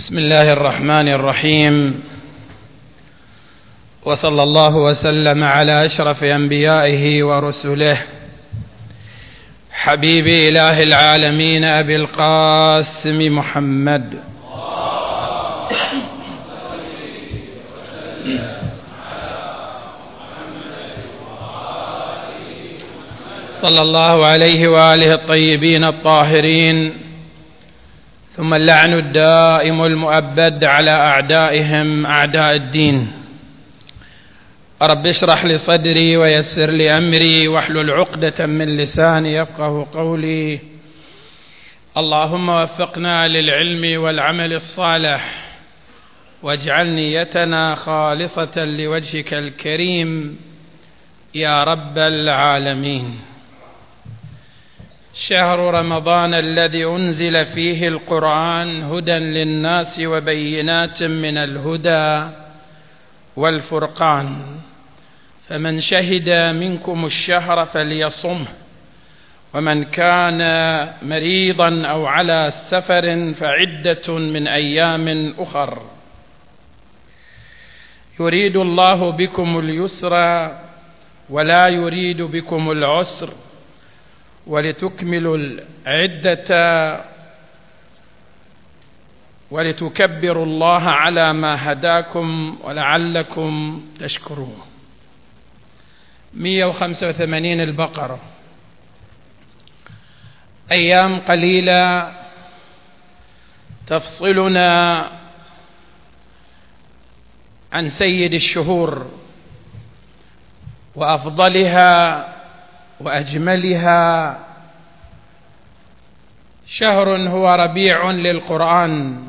بسم الله الرحمن الرحيم، وصلى الله وسلم على أشرف أنبيائه ورسله حبيب إله العالمين أبي القاسم محمد صلى الله عليه وآله الطيبين الطاهرين، ثم اللعن الدائم المؤبد على أعدائهم أعداء الدين. رب اشرح لي صدري ويسر لي أمري واحلل عقدة من لساني يفقه قولي. اللهم وفقنا للعلم والعمل الصالح، واجعل نيتنا خالصة لوجهك الكريم يا رب العالمين. شهر رمضان الذي أنزل فيه القرآن هدى للناس وبينات من الهدى والفرقان، فمن شهد منكم الشهر فليصمه، ومن كان مريضا أو على سفر فعدة من أيام أخر. يريد الله بكم اليسر ولا يريد بكم العسر، ولتكملوا العدة ولتكبروا الله على ما هداكم ولعلكم تشكرون. 185 البقرة. أيام قليلة تفصلنا عن سيد الشهور وأفضلها وأجملها. شهر هو ربيع للقرآن،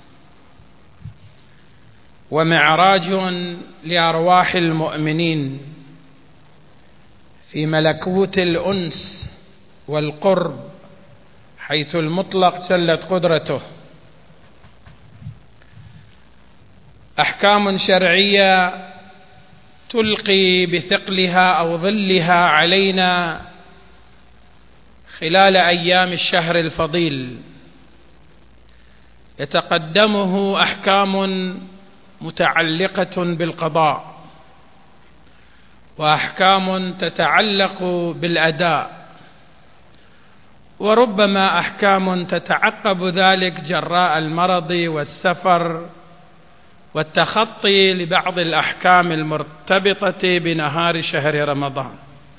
ومعراج لأرواح المؤمنين في ملكوت الأنس والقرب، حيث المطلق جلت قدرته. أحكام شرعية تلقي بثقلها أو ظلها علينا خلال أيام الشهر الفضيل، يتقدمه أحكام متعلقة بالقضاء، وأحكام تتعلق بالأداء، وربما أحكام تتعقب ذلك جراء المرض والسفر والتخطي لبعض الأحكام المرتبطة بنهار شهر رمضان.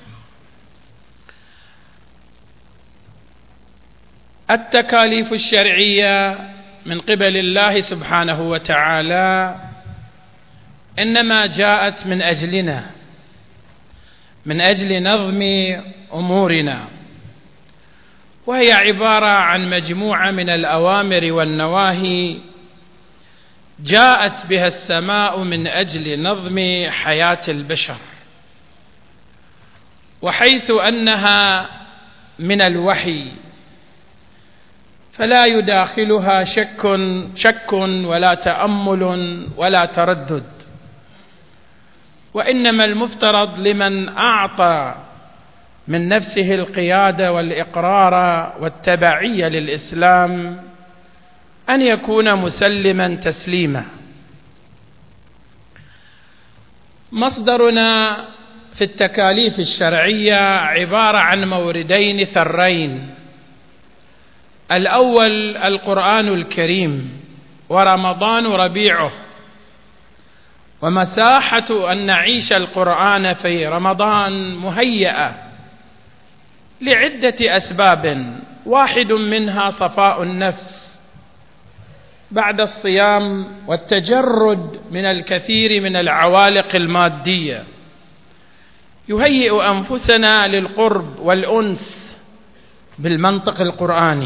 التكاليف الشرعية من قبل الله سبحانه وتعالى إنما جاءت من أجلنا، من أجل نظم أمورنا، وهي عبارة عن مجموعة من الأوامر والنواهي جاءت بها السماء من أجل نظم حياة البشر. وحيث أنها من الوحي فلا يداخلها شك ولا تأمل ولا تردد، وإنما المفترض لمن أعطى من نفسه القيادة والإقرار والتبعية للإسلام أن يكون مسلما تسليما. مصدرنا في التكاليف الشرعية عبارة عن موردين ثرين: الأول القرآن الكريم، ورمضان ربيعه، ومساحة أن نعيش القرآن في رمضان مهيئة لعدة أسباب، واحد منها صفاء النفس بعد الصيام والتجرد من الكثير من العوالق المادية، يهيئ أنفسنا للقرب والأنس بالمنطق القرآني.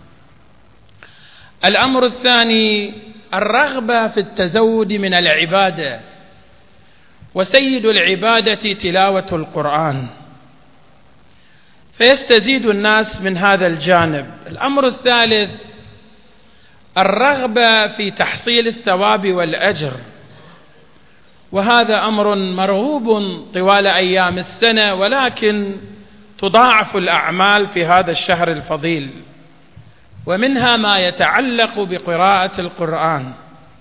الأمر الثاني الرغبة في التزود من العبادة، وسيد العبادة تلاوة القرآن، فيستزيد الناس من هذا الجانب. الأمر الثالث الرغبة في تحصيل الثواب والأجر، وهذا أمر مرغوب طوال أيام السنة، ولكن تضاعف الأعمال في هذا الشهر الفضيل. ومنها ما يتعلق بقراءة القرآن.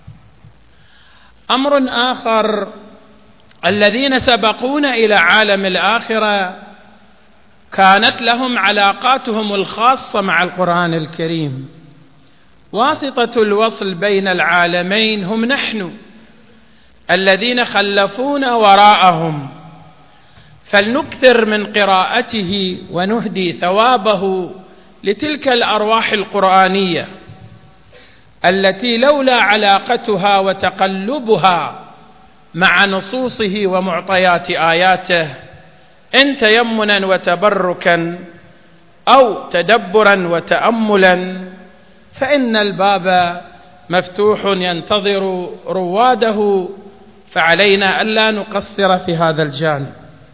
أمر آخر: الذين سبقونا إلى عالم الآخرة كانت لهم علاقاتهم الخاصة مع القرآن الكريم، واسطة الوصل بين العالمين هم نحن الذين خلفونا وراءهم، فلنكثر من قراءته ونهدي ثوابه لتلك الأرواح القرآنية التي لولا علاقتها وتقلبها مع نصوصه ومعطيات آياته إن تيمنا وتبركا أو تدبرا وتأملا فإن الباب مفتوح ينتظر رواده، فعلينا ألا نقصر في هذا الجانب.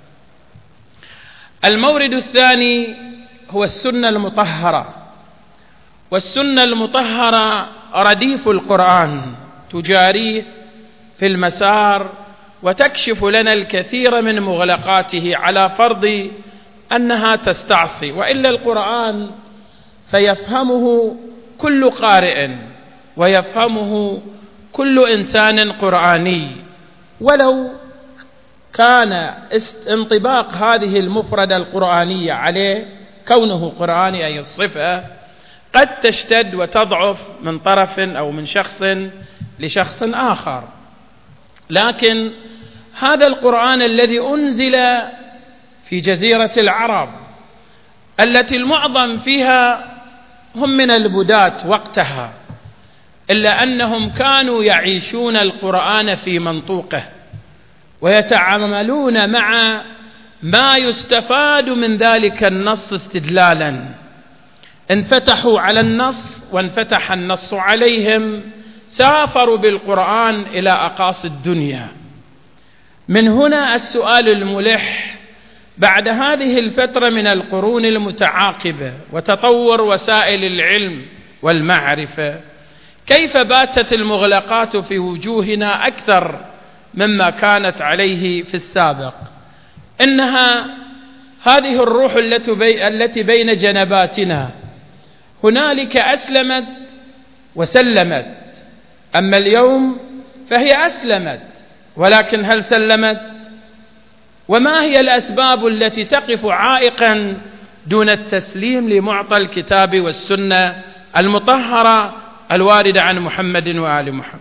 المورد الثاني هو السنة المطهرة، والسنة المطهرة رديف القرآن، تجاريه في المسار وتكشف لنا الكثير من مغلقاته على فرض أنها تستعصي، وإلا القرآن فيفهمه كل قارئ ويفهمه كل إنسان قرآني، ولو كان انطباق هذه المفردة القرآنية عليه كونه قرآني أي الصفة قد تشتد وتضعف من طرف أو من شخص لشخص آخر. لكن هذا القرآن الذي أنزل في جزيرة العرب التي المعظم فيها هم من البداة وقتها، إلا أنهم كانوا يعيشون القرآن في منطوقه ويتعاملون مع ما يستفاد من ذلك النص استدلالا، انفتحوا على النص وانفتح النص عليهم، سافروا بالقرآن إلى أقاصي الدنيا. من هنا السؤال الملح بعد هذه الفترة من القرون المتعاقبة وتطور وسائل العلم والمعرفة، كيف باتت المغلقات في وجوهنا أكثر مما كانت عليه في السابق؟ إنها هذه الروح التي بين جنباتنا هنالك أسلمت وسلمت، أما اليوم فهي أسلمت ولكن هل سلمت؟ وما هي الأسباب التي تقف عائقا دون التسليم لمعطى الكتاب والسنة المطهرة الواردة عن محمد وآل محمد؟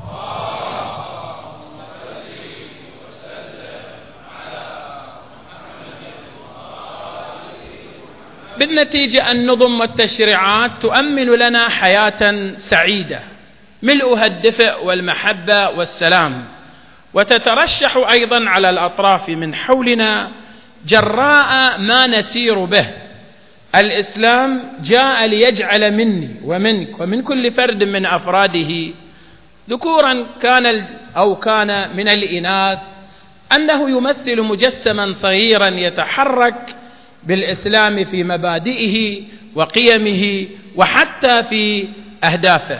بالنتيجة النظم والتشريعات تؤمن لنا حياة سعيدة ملؤها الدفء والمحبة والسلام، وتترشح أيضا على الأطراف من حولنا جراء ما نسير به. الإسلام جاء ليجعل مني ومنك ومن كل فرد من أفراده، ذكورا كان من الإناث، أنه يمثل مجسما صغيرا يتحرك بالإسلام في مبادئه وقيمه وحتى في أهدافه.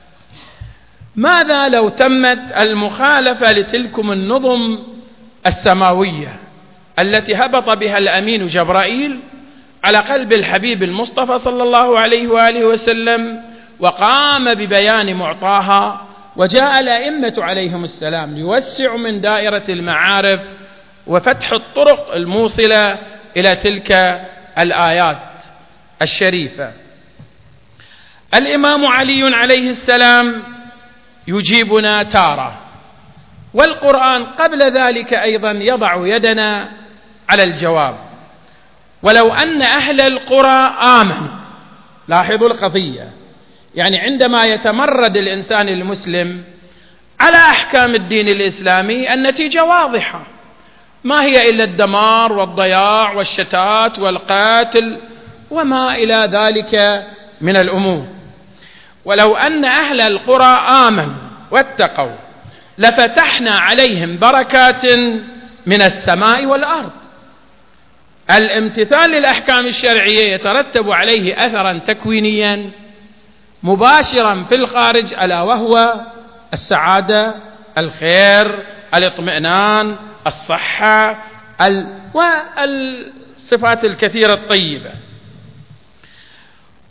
ماذا لو تمت المخالفة لتلكم النظم السماوية التي هبط بها الأمين جبرائيل على قلب الحبيب المصطفى صلى الله عليه وآله وسلم، وقام ببيان معطاها، وجاء الأئمة عليهم السلام ليوسعوا من دائرة المعارف وفتح الطرق الموصلة إلى تلك الآيات الشريفة؟ الإمام علي عليه السلام يجيبنا تارة، والقرآن قبل ذلك أيضا يضع يدنا على الجواب. ولو أن أهل القرى آمنوا، لاحظوا القضية، يعني عندما يتمرد الإنسان المسلم على أحكام الدين الإسلامي النتيجة واضحة، ما هي إلا الدمار والضياع والشتات والقتل وما إلى ذلك من الأمور. ولو أن أهل القرى آمنوا واتقوا لفتحنا عليهم بركات من السماء والأرض. الامتثال للأحكام الشرعية يترتب عليه أثرا تكوينيا مباشرا في الخارج، ألا وهو السعادة، الخير، الاطمئنان، الصحة، والصفات الكثيرة الطيبة.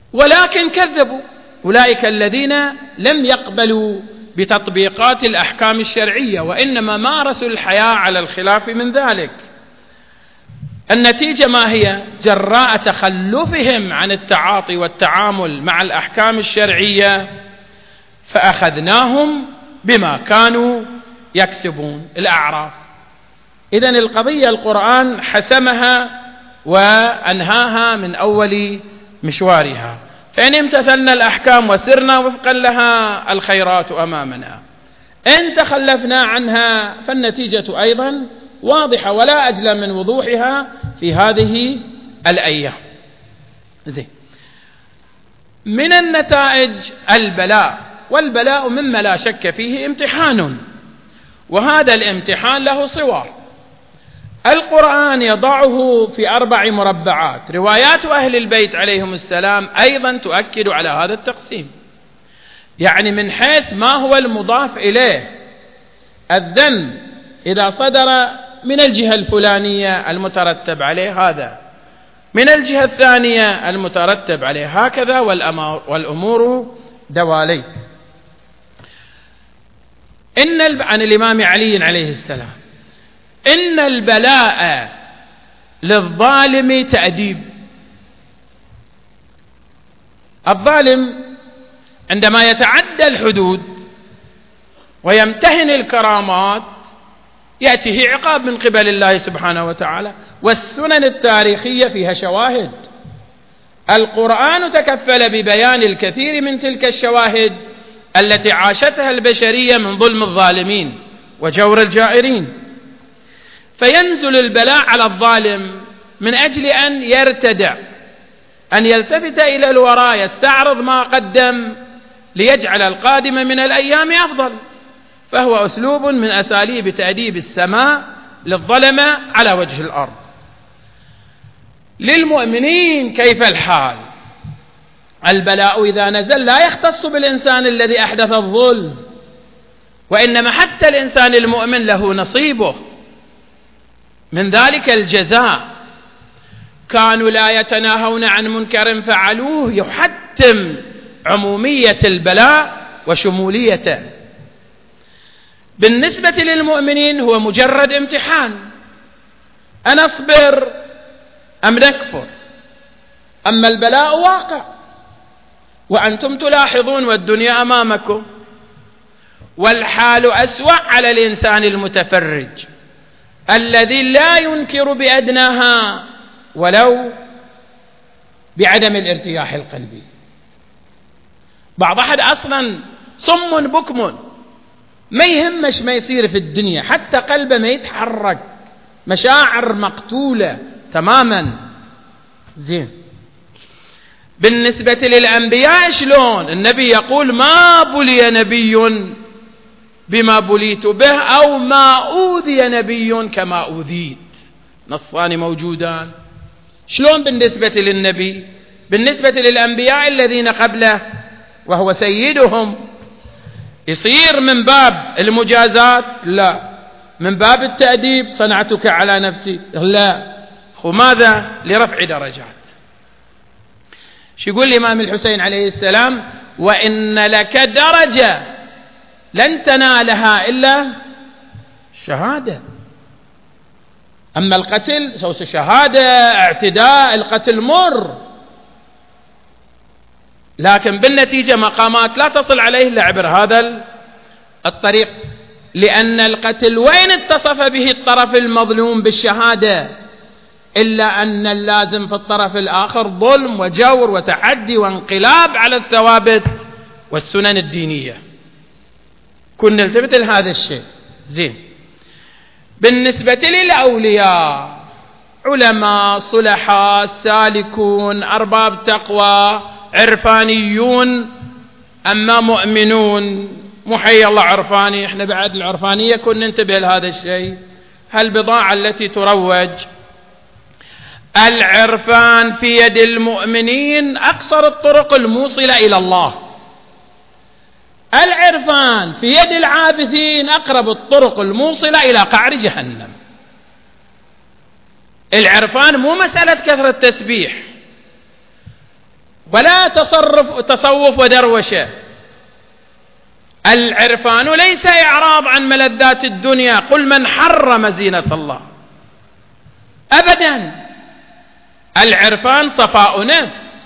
ولكن كذبوا. أولئك الذين لم يقبلوا بتطبيقات الأحكام الشرعية، وإنما مارسوا الحياة على الخلاف من ذلك. النتيجة ما هي؟ جراء تخلفهم عن التعاطي والتعامل مع الأحكام الشرعية فأخذناهم بما كانوا يكسبون. الأعراف. إذن القضية القرآن حسمها وأنهاها من أول مشوارها، فإن امتثلنا الأحكام وسرنا وفقا لها الخيرات أمامنا، إن تخلفنا عنها فالنتيجة أيضا واضحة ولا أجل من وضوحها في هذه الأيام. زين. من النتائج البلاء، والبلاء مما لا شك فيه امتحان، وهذا الامتحان له صور. القرآن يضعه في 4 مربعات. روايات أهل البيت عليهم السلام أيضا تؤكد على هذا التقسيم، يعني من حيث ما هو المضاف إليه. الذنب إذا صدر من الجهة الفلانية المترتب عليه هذا، من الجهة الثانية المترتب عليه هكذا، والأمور دواليك. عن الإمام علي عليه السلام: إن البلاء للظالم تأديب. الظالم عندما يتعدى الحدود ويمتهن الكرامات يأتيه عقاب من قبل الله سبحانه وتعالى، والسنن التاريخية فيها شواهد. القرآن تكفل ببيان الكثير من تلك الشواهد التي عاشتها البشرية من ظلم الظالمين وجور الجائرين. فينزل البلاء على الظالم من أجل أن يرتدع، أن يلتفت إلى الوراء، يستعرض ما قدم ليجعل القادم من الأيام أفضل. فهو أسلوب من أساليب تأديب السماء للظلمة على وجه الأرض. للمؤمنين كيف الحال؟ البلاء إذا نزل لا يختص بالإنسان الذي أحدث الظلم، وإنما حتى الإنسان المؤمن له نصيبه من ذلك الجزاء. كانوا لا يتناهون عن منكر فعلوه، يحتم عمومية البلاء وشموليته. بالنسبة للمؤمنين هو مجرد امتحان، أن أصبر أم نكفر. أما البلاء واقع وأنتم تلاحظون والدنيا أمامكم، والحال أسوأ على الإنسان المتفرج الذي لا ينكر بأدناها ولو بعدم الارتياح القلبي. بعض أحد أصلا صم بكم ما يهمش ما يصير في الدنيا، حتى قلبه ما يتحرك، مشاعر مقتولة تماما. زين. بالنسبة للأنبياء شلون؟ النبي يقول: ما بلي نبي بما بليت به، أو ما أوذي نبي كما أوذيت. نصان موجودان. شلون بالنسبة للنبي؟ بالنسبة للأنبياء الذين قبله وهو سيدهم يصير من باب المجازات؟ لا. من باب التأديب؟ صنعتك على نفسي؟ لا. وماذا؟ لرفع درجات. شو يقول الإمام الحسين عليه السلام؟ وإن لك درجة لن تنالها إلا شهادة. أما القتل سوس شهادة، اعتداء، القتل مر، لكن بالنتيجة مقامات لا تصل عليه إلا عبر هذا الطريق. لأن القتل وين اتصف به الطرف المظلوم بالشهادة، إلا أن اللازم في الطرف الآخر ظلم وجور وتعدي وانقلاب على الثوابت والسنن الدينية. كنا نلتفت لهذا الشيء. زين. بالنسبة للأولياء، علماء، صلحاء، سالكون، أرباب تقوى، عرفانيون، أما مؤمنون محي الله عرفاني. احنا بعد العرفانية كنا ننتبه لهذا الشيء. هالبضاعة التي تروج العرفان في يد المؤمنين أقصر الطرق الموصلة إلى الله. العرفان في يد العابثين أقرب الطرق الموصلة إلى قعر جهنم. العرفان مو مسألة كثرة تسبيح، ولا تصوف ودروشة. العرفان ليس إعراض عن ملذات الدنيا، قل من حرم زينة الله، أبدا. العرفان صفاء نفس،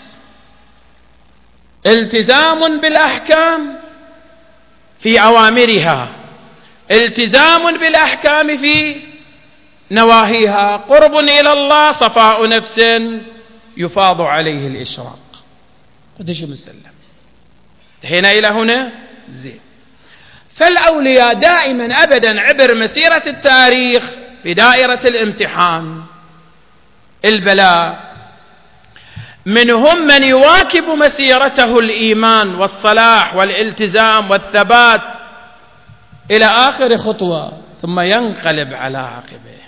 التزام بالأحكام في أوامرها، التزام بالأحكام في نواهيها، قرب إلى الله، صفاء نفس يفاض عليه الإشراق. قديش مسلم. انتهينا إلى هنا زين. فالأولياء دائما أبدا عبر مسيرة التاريخ في دائرة الامتحان البلاء، منهم من يواكب مسيرته الإيمان والصلاح والالتزام والثبات إلى آخر خطوة ثم ينقلب على عقبه.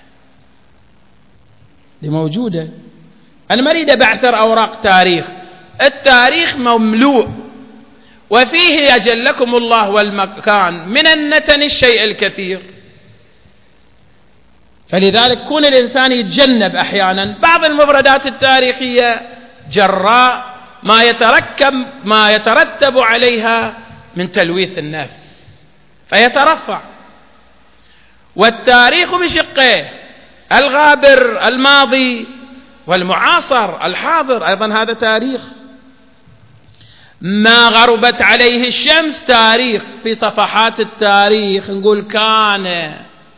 دي موجودة. أنا ما أريد أبعثر أوراق تاريخ، التاريخ مملوء وفيه يجلكم الله والمكان من النتن الشيء الكثير. فلذلك كون الإنسان يتجنب أحيانا بعض المفردات التاريخية جراء ما يترتب عليها من تلويث النفس فيترفع. والتاريخ بشقه، الغابر الماضي والمعاصر الحاضر أيضا هذا تاريخ. ما غربت عليه الشمس تاريخ، في صفحات التاريخ نقول كان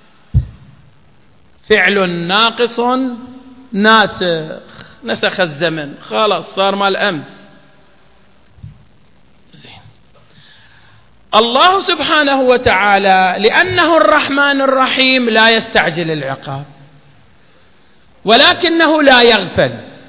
فعل ناقص ناسخ، نسخ الزمن، خلاص صار مال أمس. زين. الله سبحانه وتعالى لأنه الرحمن الرحيم لا يستعجل العقاب، ولكنه لا يغفل.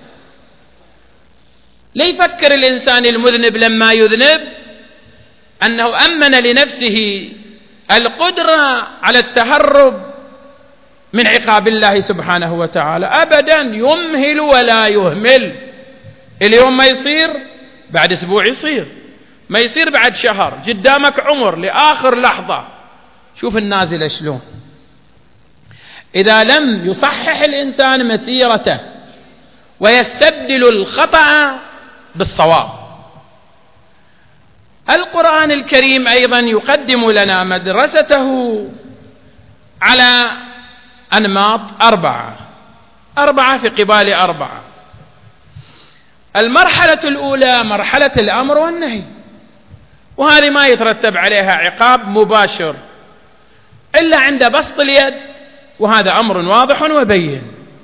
ليفكر الإنسان المذنب لما يذنب أنه أمن لنفسه القدرة على التهرب من عقاب الله سبحانه وتعالى، أبدا، يمهل ولا يهمل. اليوم ما يصير بعد أسبوع يصير، ما يصير بعد شهر، قدامك عمر لآخر لحظة. شوف النازلة شلون. إذا لم يصحح الإنسان مسيرته ويستبدل الخطأ بالصواب. القرآن الكريم أيضا يقدم لنا مدرسته على أنماط أربعة في قبال أربعة. المرحلة الأولى مرحلة الأمر والنهي، وهذه ما يترتب عليها عقاب مباشر إلا عند بسط اليد، وهذا أمر واضح وبين.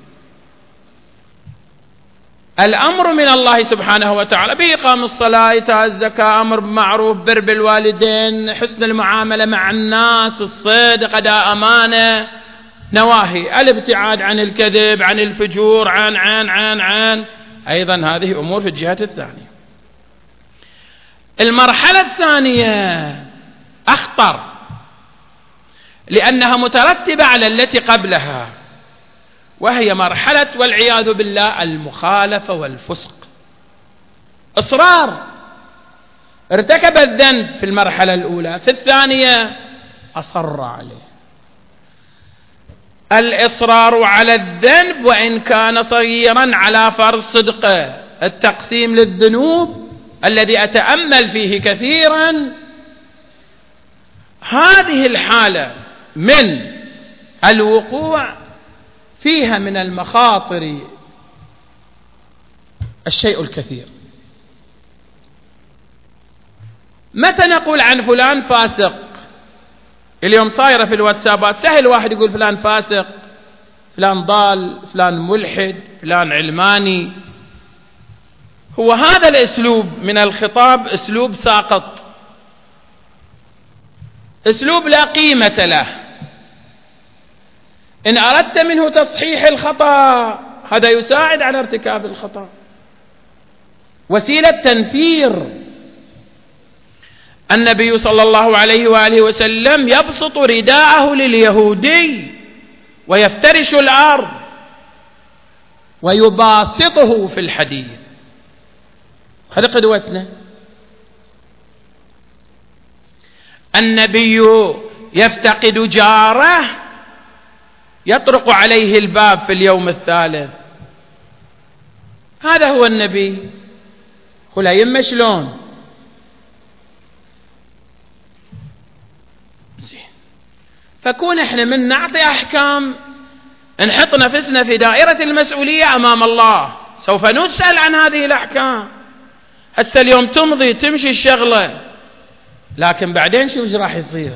الأمر من الله سبحانه وتعالى بإقام الصلاة، إيتاء الزكاة، أمر بالمعروف، بر بالوالدين، حسن المعاملة مع الناس، الصدق، أداء أمانة. نواهي الابتعاد عن الكذب، عن الفجور، عن أيضا هذه أمور في الجهة الثانية. المرحلة الثانية أخطر لأنها مترتبة على التي قبلها، وهي مرحلة والعياذ بالله المخالفة والفسق. إصرار، ارتكب الذنب في المرحلة الأولى، في الثانية أصر عليه. الإصرار على الذنب وإن كان صغيرا على فرض صدقه، التقسيم للذنوب الذي أتأمل فيه كثيرا. هذه الحالة من الوقوع فيها من المخاطر الشيء الكثير. متى نقول عن فلان فاسق؟ اليوم صايرة في الواتسابات، سهل واحد يقول فلان فاسق، فلان ضال، فلان ملحد، فلان علماني. هو هذا الأسلوب من الخطاب أسلوب ساقط، أسلوب لا قيمة له. إن أردت منه تصحيح الخطأ هذا يساعد على ارتكاب الخطأ، وسيلة تنفير. النبي صلى الله عليه وآله وسلم يبسط رداءه لليهودي ويفترش الأرض ويباسطه في الحديث. هذا قدوتنا. النبي يفتقد جاره يطرق عليه الباب في اليوم الثالث. هذا هو النبي. قولها يمه شلون؟ زين. فكون احنا من نعطي احكام نحط نفسنا في دائرة المسؤولية امام الله، سوف نسأل عن هذه الاحكام. هسه اليوم تمضي تمشي الشغلة، لكن بعدين شوف ايش راح يصير.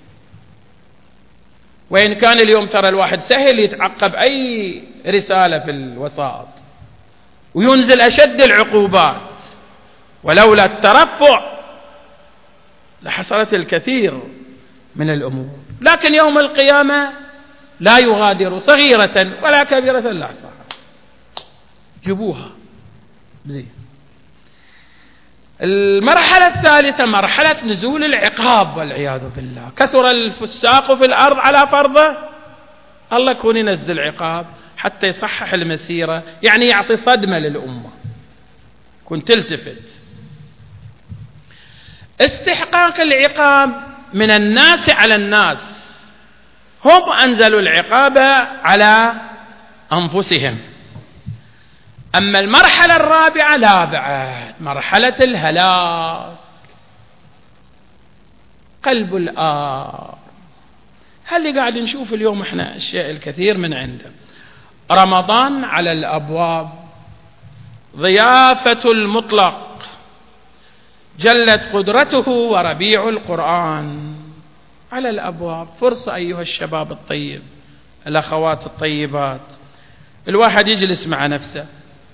وإن كان اليوم ترى الواحد سهل يتعقب أي رسالة في الوسائط وينزل أشد العقوبات، ولولا الترفع لحصلت الكثير من الأمور. لكن يوم القيامة لا يغادر صغيرة ولا كبيرة إلا أحصاها. جيبوها زين. المرحلة الثالثة مرحلة نزول العقاب والعياذ بالله. كثر الفساق في الأرض على فرضه، الله يكون ينزل عقاب حتى يصحح المسيرة، يعني يعطي صدمة للأمة، كنت تلتفت. استحقاق العقاب من الناس على الناس، هم أنزلوا العقاب على أنفسهم. أما المرحلة الرابعة لا بعد، مرحلة الهلاك، قلب الآر. هل قاعد نشوف اليوم احنا الشيء الكثير من عنده. رمضان على الأبواب، ضيافة المطلق، جلت قدرته وربيع القرآن على الأبواب. فرصة أيها الشباب الطيب، الأخوات الطيبات، الواحد يجلس مع نفسه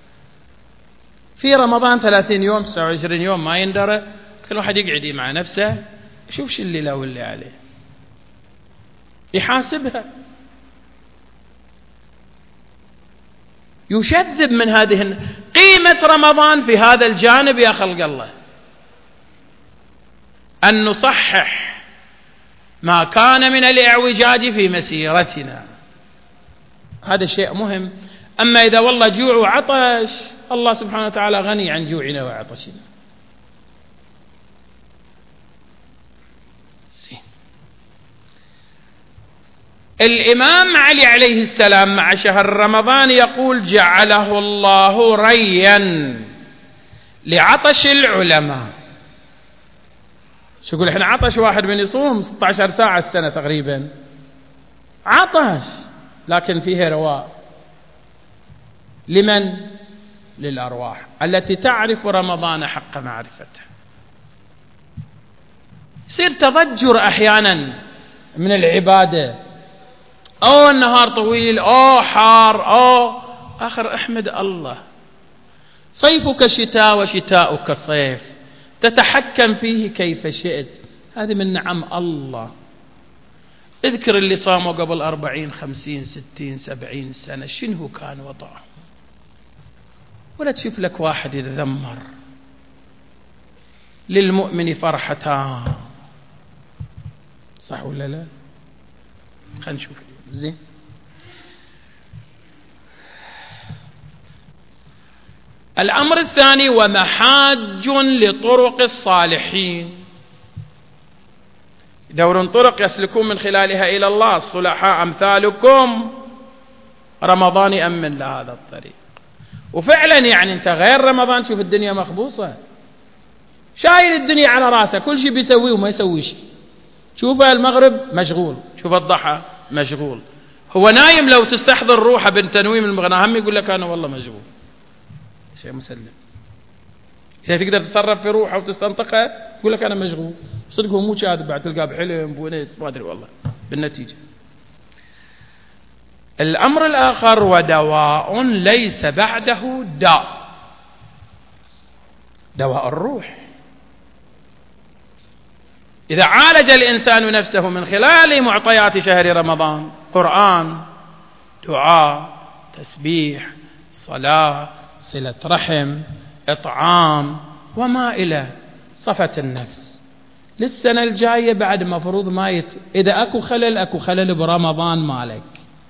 في رمضان 30 يوم 29 يوم ما يندرى، كل واحد يقعد مع نفسه يشوف شو اللي له واللي عليه، يحاسبها، يشذب من هذه قيمة رمضان في هذا الجانب. يا خلق الله أن نصحح ما كان من الإعوجاج في مسيرتنا، هذا شيء مهم. أما إذا والله جوع وعطش، الله سبحانه وتعالى غني عن جوعنا وعطشنا. الإمام علي عليه السلام مع شهر رمضان يقول: جعله الله ريا لعطش العلماء. شو يقول؟ احنا عطش واحد من يصوم 16 ساعة السنة تقريبا، عطش لكن فيه رواء. لمن؟ للأرواح التي تعرف رمضان حق معرفته. يصير تضجر أحيانا من العبادة، أو النهار طويل، أو حار، أو آخر. احمد الله، صيفك شتاء وشتاؤك صيف، تتحكم فيه كيف شئت، هذه من نعم الله. اذكر اللي صاموا قبل 40 50 60 70 سنة شنو كان وضعهم، ولا تشوف لك واحد يتذمر. للمؤمن فرحتان، صح ولا لا؟ خلينا نشوف زين. الأمر الثاني: ومحاج لطرق الصالحين، يدورون طرق يسلكون من خلالها إلى الله. الصلحاء أمثالكم، رمضان يأمن لهذا الطريق. وفعلا يعني أنت غير رمضان شوف الدنيا مخبوصة، شايل الدنيا على راسه، كل شيء بيسويه وما يسوي شيء. شوف المغرب مشغول، شوف الضحى مشغول، هو نايم لو تستحضر روحه بالتنويم المغنى هم يقول لك أنا والله مشغول. شيء مسلم. إذا تقدر تتصرف في روحه وتستنطقها يقول لك أنا مشغول، صدق هو مو كاذب، بعد تلقاه بحلم بونس ما أدري والله بالنتيجة. الأمر الآخر: ودواء ليس بعده داء، دواء الروح. إذا عالج الإنسان نفسه من خلال معطيات شهر رمضان، قرآن، دعاء، تسبيح، صلاة، صلة رحم، إطعام وما إلى، صفت النفس. للسنة الجاية بعد مفروض ما إذا أكو خلل برمضان مالك.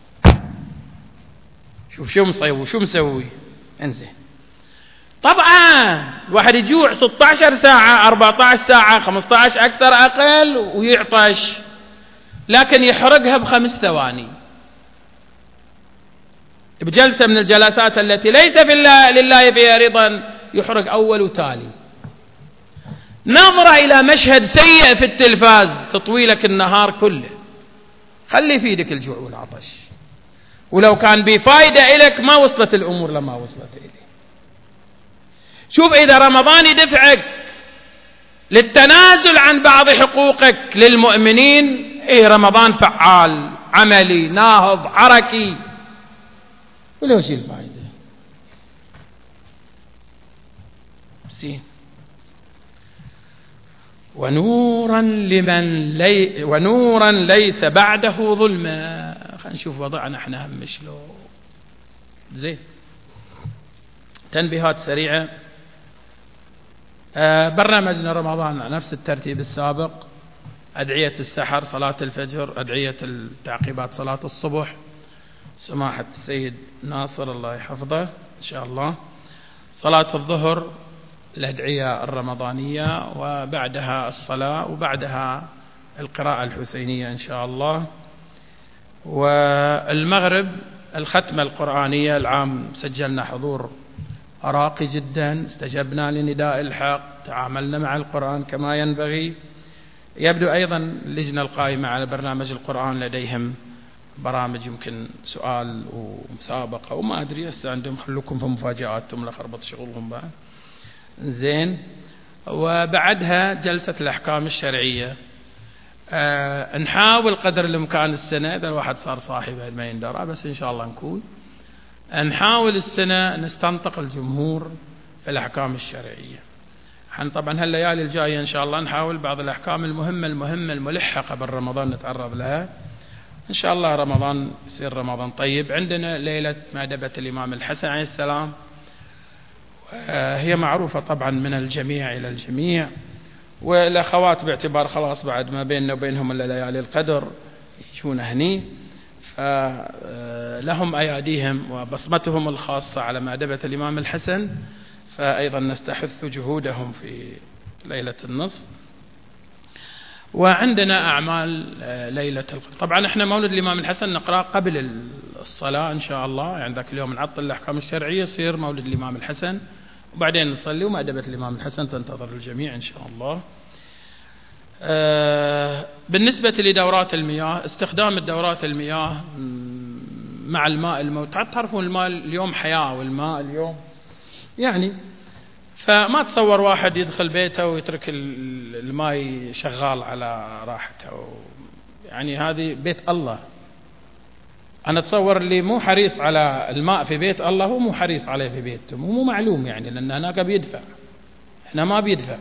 شوف شو مصيب وشو مسوي. انزين، طبعا الواحد يجوع 16 ساعة 14 ساعة 15 أكثر أقل ويعطش، لكن يحرقها ب5 ثواني بجلسة من الجلسات التي ليس لله فيها رضا يحرق أول وتالي. نظرة إلى مشهد سيء في التلفاز تطوي لك النهار كله. خلي يفيدك الجوع والعطش، ولو كان بفايدة إليك ما وصلت الأمور لما وصلت إليه. شوف إذا رمضان يدفعك للتنازل عن بعض حقوقك للمؤمنين، رمضان فعال عملي ناهض حركي، ولا شيء الفائدة. زين. ونورا ليس بعده ظلما. خلينا نشوف وضعنا احنا هم شلون. زين. تنبيهات سريعة. برنامجنا رمضان على نفس الترتيب السابق: أدعية السحر، صلاة الفجر، أدعية التعقيبات صلاة الصبح، سماحة السيد ناصر الله يحفظه إن شاء الله، صلاة الظهر الأدعية الرمضانية، وبعدها الصلاة، وبعدها القراءة الحسينية إن شاء الله، والمغرب الختمة القرآنية. العام سجلنا حضور راقي جدا، استجبنا لنداء الحق، تعاملنا مع القرآن كما ينبغي. يبدو أيضا اللجنة القائمة على برنامج القرآن لديهم برامج يمكن سؤال ومسابقة وما أدري، هسه عندهم خلوكم في مفاجآتهم لخربط شغلهم بعد. زين. وبعدها جلسة الأحكام الشرعية. نحاول قدر الإمكان السنة، إذا الواحد صار صاحي بعد ما يندرى، بس إن شاء الله نكون نحاول السنة نستنطق الجمهور في الأحكام الشرعية. طبعا هالليالي الجاية إن شاء الله نحاول بعض الأحكام المهمة الملحة قبل رمضان نتعرض لها إن شاء الله. رمضان يصير رمضان طيب. عندنا ليلة مأدبة الإمام الحسن عليه السلام، هي معروفة طبعا من الجميع إلى الجميع، والأخوات باعتبار خلاص بعد ما بيننا وبينهم إلا ليالي القدر يجون هني، فلهم أياديهم وبصمتهم الخاصة على مأدبة الإمام الحسن، فأيضا نستحث جهودهم في ليلة النصف. وعندنا أعمال ليلة القدر. طبعا احنا مولد الإمام الحسن نقرأ قبل الصلاة إن شاء الله، يعني ذاك اليوم نعطل الأحكام الشرعية يصير مولد الإمام الحسن، وبعدين نصلي ومأدبة الإمام الحسن تنتظر الجميع إن شاء الله. بالنسبة لدورات المياه، استخدام الدورات المياه مع الماء الموت. تعرفون الماء اليوم حياة، والماء اليوم يعني، فما تصور واحد يدخل بيته ويترك الماء شغال على راحته، يعني هذه بيت الله. أنا أتصور اللي مو حريص على الماء في بيت الله هو مو حريص عليه في بيته، ومو معلوم يعني، لأن هناك بيدفع، هنا ما بيدفع.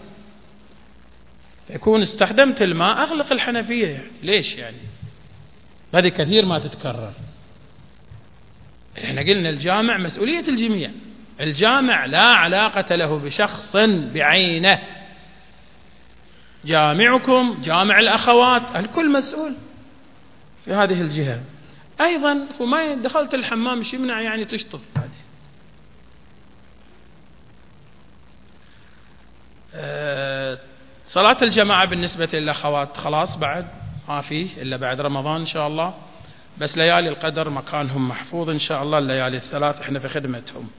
فيكون استخدمت الماء أغلق الحنفية، يعني ليش يعني؟ هذه كثير ما تتكرر. احنا قلنا الجامع مسؤولية الجميع، الجامع لا علاقة له بشخص بعينه، جامعكم جامع الأخوات الكل مسؤول في هذه الجهة. أيضا وما دخلت الحمام شو يمنع يعني تشطف بعدين. صلاة الجماعة بالنسبة للأخوات خلاص بعد ما فيه إلا بعد رمضان إن شاء الله، بس ليالي القدر مكانهم محفوظ إن شاء الله، الليالي الثلاث إحنا في خدمتهم.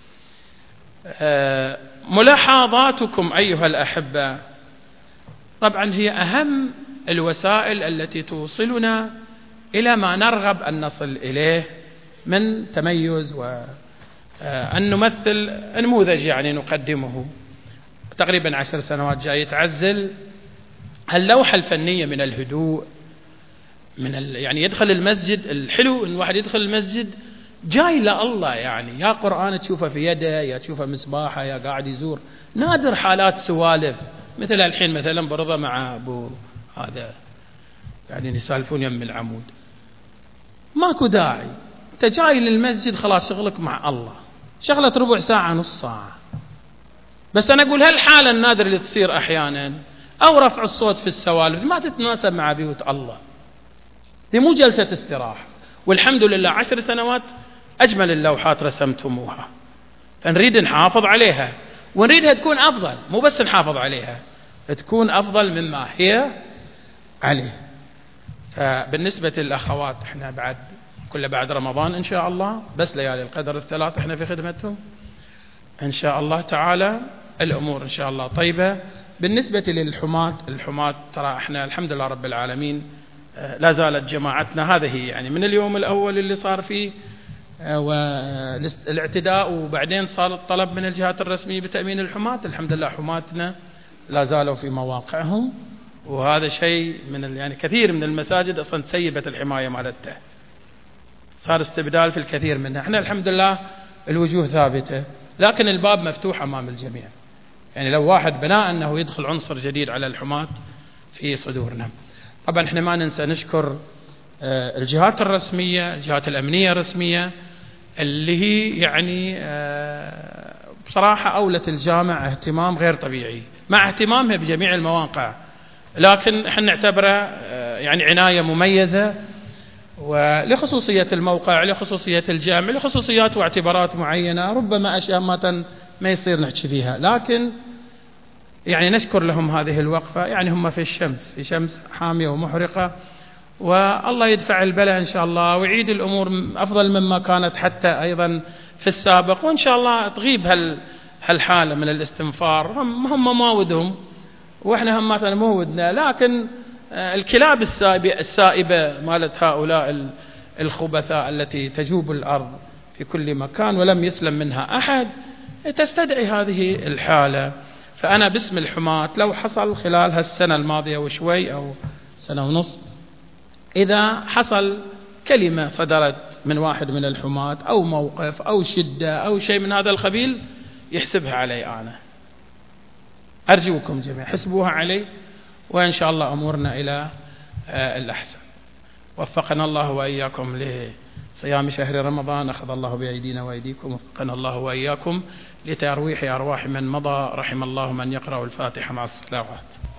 ملاحظاتكم أيها الأحبة، طبعا هي أهم الوسائل التي توصلنا إلى ما نرغب أن نصل إليه من تميز، وأن نمثل نموذج يعني نقدمه. تقريبا 10 سنوات جاي يتعزل اللوحة الفنية من الهدوء، يعني يدخل المسجد الحلو إن واحد يدخل المسجد جاي لله، يعني يا قرآن تشوفه في يده، يا تشوفه مصباحه، يا قاعد يزور. نادر حالات سوالف مثل الحين مثلا برضه مع أبو هذا يعني يسالفون يم العمود، ماكو داعي. أنت جاي للمسجد خلاص شغلك مع الله، شغلة ربع ساعة نص ساعة. بس أنا أقول هالحالة النادرة اللي تصير أحيانا أو رفع الصوت في السوالف ما تتناسب مع بيوت الله، دي مو جلسة استراحة. والحمد لله 10 سنوات أجمل اللوحات رسمتموها، فنريد نحافظ عليها ونريدها تكون أفضل، مو بس نحافظ عليها، تكون أفضل مما هي عليه. فبالنسبة للأخوات احنا بعد كل بعد رمضان إن شاء الله، بس ليالي القدر الثلاث احنا في خدمتهم. إن شاء الله تعالى الأمور إن شاء الله طيبة. بالنسبة الحماة ترى احنا الحمد لله رب العالمين لا زالت جماعتنا هذه يعني من اليوم الأول اللي صار فيه والاعتداء وبعدين صار الطلب من الجهات الرسمية بتأمين الحماة، الحمد لله حماتنا لا زالوا في مواقعهم، وهذا شيء من يعني كثير من المساجد أصلا تسيبت الحماية مالتها، صار استبدال في الكثير منها. احنا الحمد لله الوجوه ثابتة، لكن الباب مفتوح أمام الجميع. يعني لو واحد بناء أنه يدخل عنصر جديد على الحماة في صدورنا. طبعا احنا ما ننسى نشكر الجهات الرسمية، الجهات الأمنية الرسمية اللي هي يعني بصراحة أولت الجامع اهتمام غير طبيعي مع اهتمامها بجميع المواقع، لكن احنا نعتبره يعني عناية مميزة ولخصوصية الموقع، لخصوصية الجامع، لخصوصيات واعتبارات معينة، ربما أشياء ما يصير نحكي فيها، لكن يعني نشكر لهم هذه الوقفة. يعني هم في الشمس، في شمس حامية ومحرقة، والله يدفع البلاء إن شاء الله ويعيد الأمور أفضل مما كانت حتى أيضا في السابق، وإن شاء الله تغيب هالحالة من الاستنفار. هم ما ودهم وإحنا هم مثلا مو ودنا، لكن الكلاب السائبة مالت هؤلاء الخبثاء التي تجوب الأرض في كل مكان ولم يسلم منها أحد تستدعي هذه الحالة. فأنا باسم الحماة لو حصل خلال هالسنة الماضية وشوي أو سنة ونصف، إذا حصل كلمة صدرت من واحد من الحماة أو موقف أو شدة أو شيء من هذا القبيل يحسبها علي أنا، أرجوكم جميعا حسبوها علي، وإن شاء الله أمورنا إلى الأحسن. وفقنا الله وإياكم لصيام شهر رمضان، أخذ الله بأيدينا وأيديكم، وفقنا الله وإياكم لترويح أرواح من مضى، رحم الله من يقرأ الفاتحة مع الصلوات.